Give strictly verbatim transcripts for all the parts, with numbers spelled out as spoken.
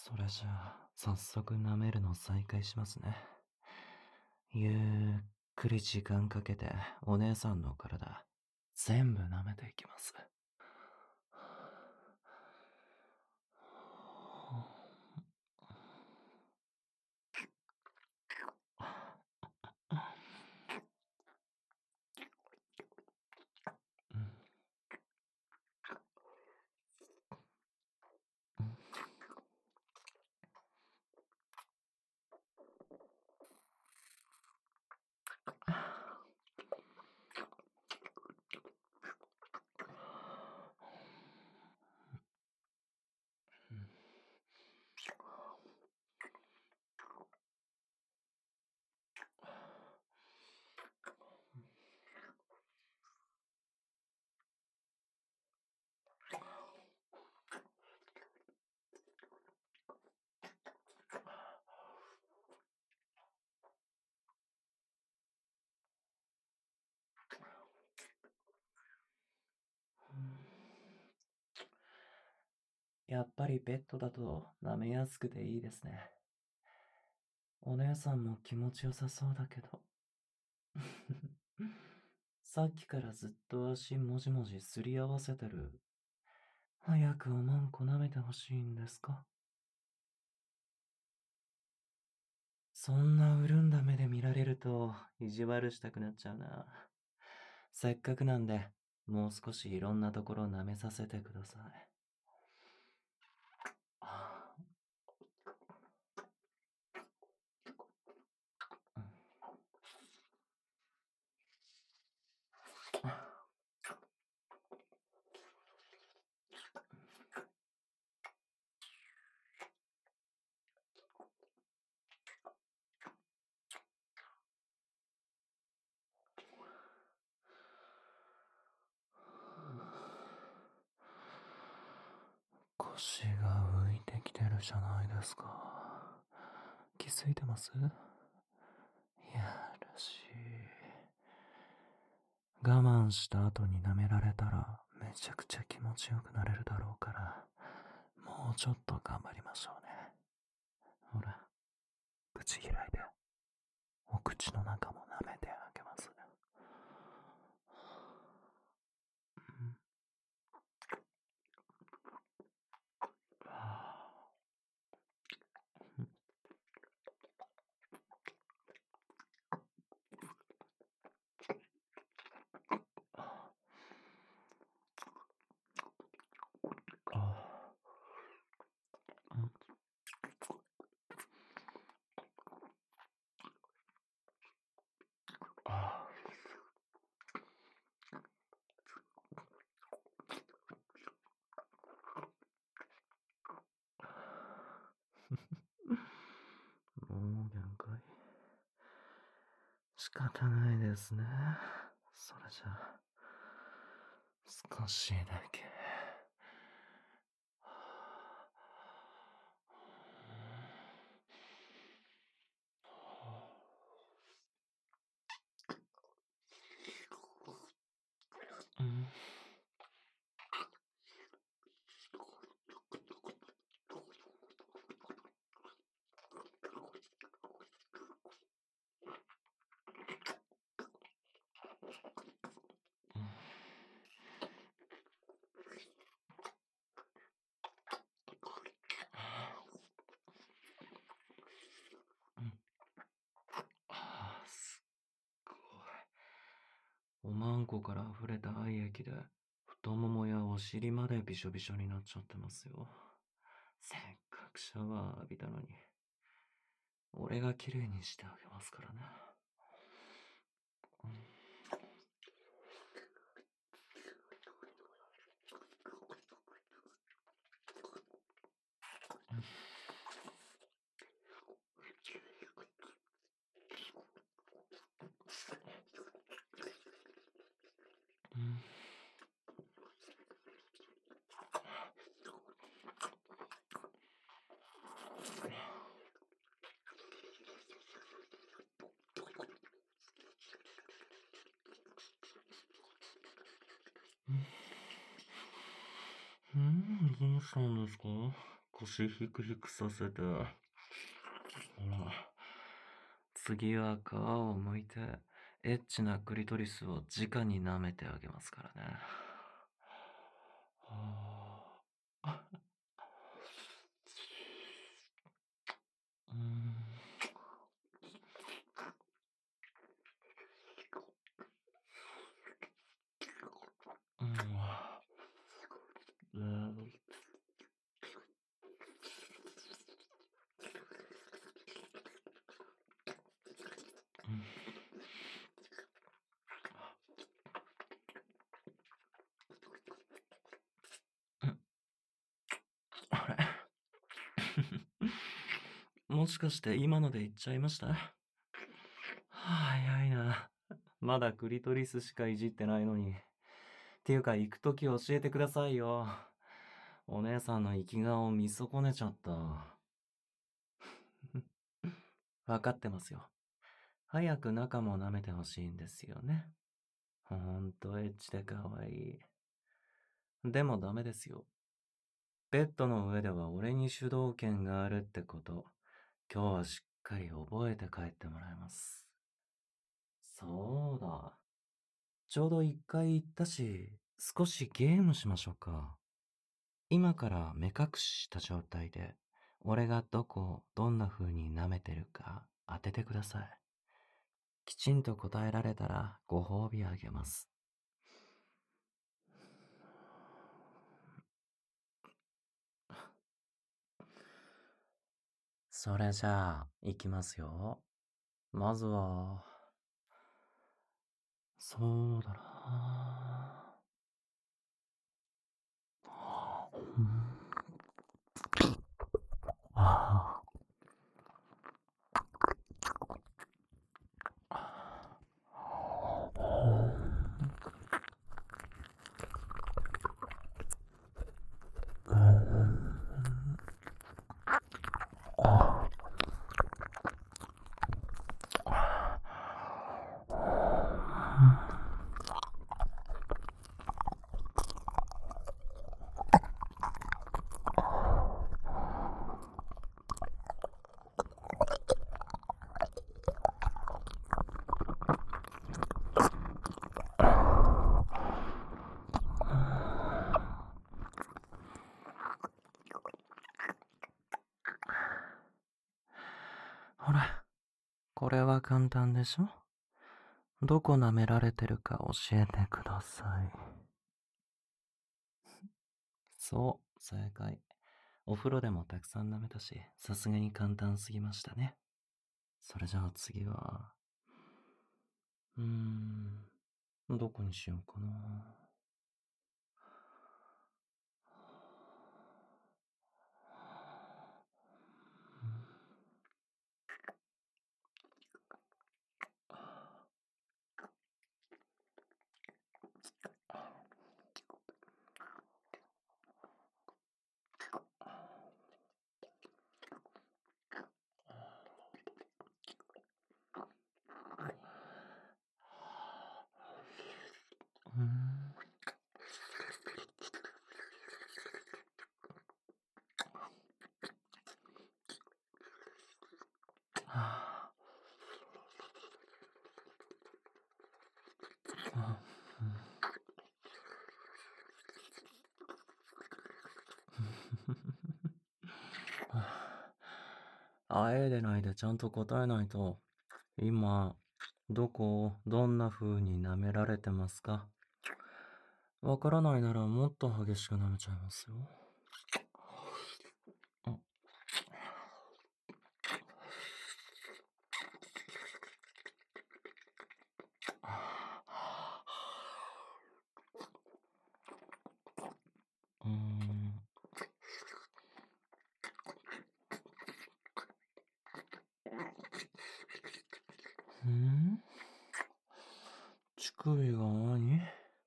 それじゃあ、早速舐めるの再開しますね。ゆっくり時間かけて、お姉さんの体、全部舐めていきます。やっぱりペットだと舐めやすくていいですね。お姉さんも気持ちよさそうだけど。さっきからずっと足もじもじすり合わせてる。早くおまんこ舐めてほしいんですか？そんな潤んだ目で見られると意地悪したくなっちゃうな。せっかくなんで、もう少しいろんなところ舐めさせてください。あ腰が浮いてきてるじゃないですか。気づいてます？やらしい。我慢した後に舐められたらめちゃくちゃ気持ちよくなれるだろうから、もうちょっと頑張りましょうね。ほら、口開いて、お口の中も舐めてあげます。もう限界。仕方ないですね。それじゃあ、少しだけ。うん。ああ、すっごい。おまんこから溢れた愛液で、太ももやお尻までびしょびしょになっちゃってますよ。せっかくシャワー浴びたのに。俺が綺麗にしてあげますからね。うん。うん、どうしたんですか？ 腰ヒクヒクさせて。ほら。次は皮を剥いて、エッチなクリトリスを直に舐めてあげますからね。はあうーんうん。あれもしかして今ので言っちゃいました？早いな。まだクリトリスしかいじってないのに。っていうか、行くとき教えてくださいよ。お姉さんの生き顔見損ねちゃった。わかってますよ。早く中も舐めてほしいんですよね。ほんとエッチで可愛い。でもダメですよ。ベッドの上では俺に主導権があるってこと、今日はしっかり覚えて帰ってもらいます。そうだ。ちょうど一回言ったし、少しゲームしましょうか。今から目隠しした状態で、俺がどこをどんな風に舐めてるか当ててください。きちんと答えられたらご褒美あげます。それじゃあ、いきますよ。まずは、そうだな。あほら、これは簡単でしょ？どこ舐められてるか教えてください。そう、正解。お風呂でもたくさん舐めたし、さすがに簡単すぎましたね。それじゃあ次は、うーん、どこにしようかな。うーんはああえでないでちゃんと答えないと、今、どこをどんな風に舐められてますか？わからないならもっと激しく舐めちゃいますよ。うーん。ん乳首が何？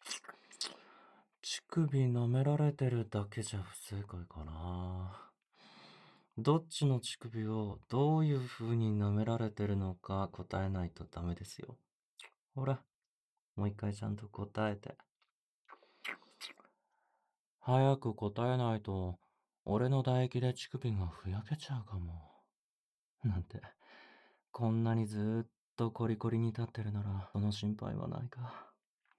乳首舐められてるだけじゃ不正解かな。どっちの乳首をどういう風に舐められてるのか答えないとダメですよ。ほら、もう一回ちゃんと答えて。早く答えないと、 俺の唾液で乳首がふやけちゃうかも。なんて、こんなにずーっとコリコリに立ってるなら、その心配はないか。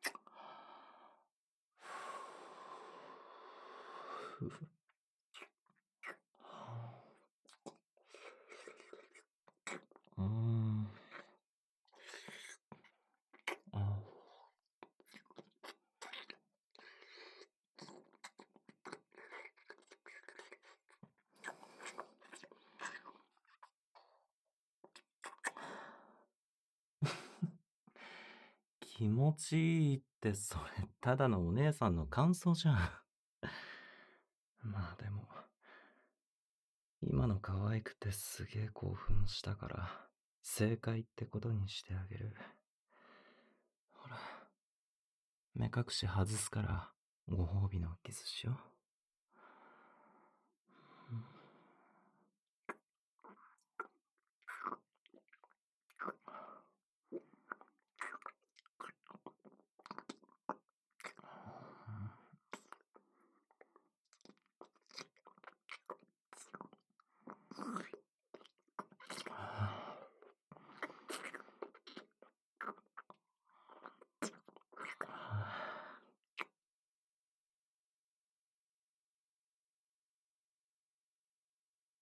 ふふうーん。あ気持ちいいってそれ、ただのお姉さんの感想じゃん。まあでも、今の可愛くてすげえ興奮したから、正解ってことにしてあげる。ほら、目隠し外すから、ご褒美のキスしよう。